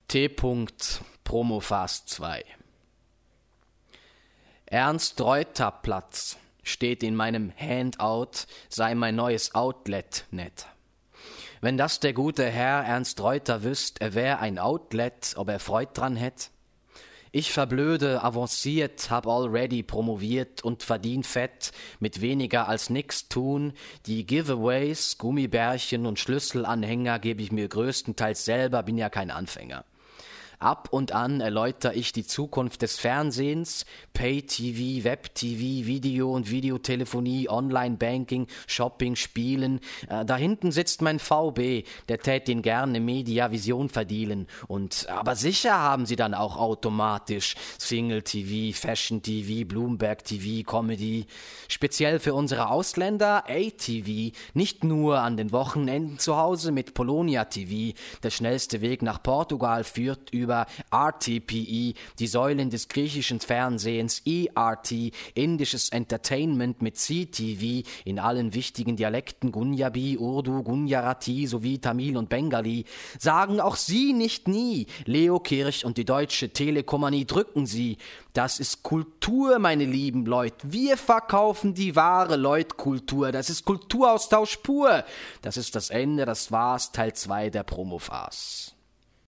T. Promofast 2. Ernst-Reuter-Platz steht in meinem Handout, sei mein neues Outlet-Net. Wenn das der gute Herr Ernst Reuter wüsst, er wär ein Outlet, ob er Freud dran hätt. Ich verblöde, avanciert, hab already promoviert und verdien fett, mit weniger als nix tun. Die Giveaways, Gummibärchen und Schlüsselanhänger gebe ich mir größtenteils selber, bin ja kein Anfänger. Ab und an erläuter ich die Zukunft des Fernsehens, Pay-TV, Web-TV, Video und Videotelefonie, Online-Banking, Shopping, Spielen. Da hinten sitzt mein VB, der tät ihn gerne Media-Vision verdienen. Aber sicher haben sie dann auch automatisch Single-TV, Fashion-TV, Bloomberg-TV, Comedy. Speziell für unsere Ausländer A-TV, nicht nur an den Wochenenden zu Hause mit Polonia-TV. Der schnellste Weg nach Portugal führt über RTPE, die Säulen des griechischen Fernsehens, ERT, indisches Entertainment mit CTV in allen wichtigen Dialekten Punjabi, Urdu, Gujarati sowie Tamil und Bengali. Sagen auch Sie nicht nie. Leo Kirch und die Deutsche Telekomanie drücken Sie. Das ist Kultur, meine lieben Leute. Wir verkaufen die wahre Leutkultur. Das ist Kulturaustausch pur. Das ist das Ende, das war's, Teil 2 der Promophase.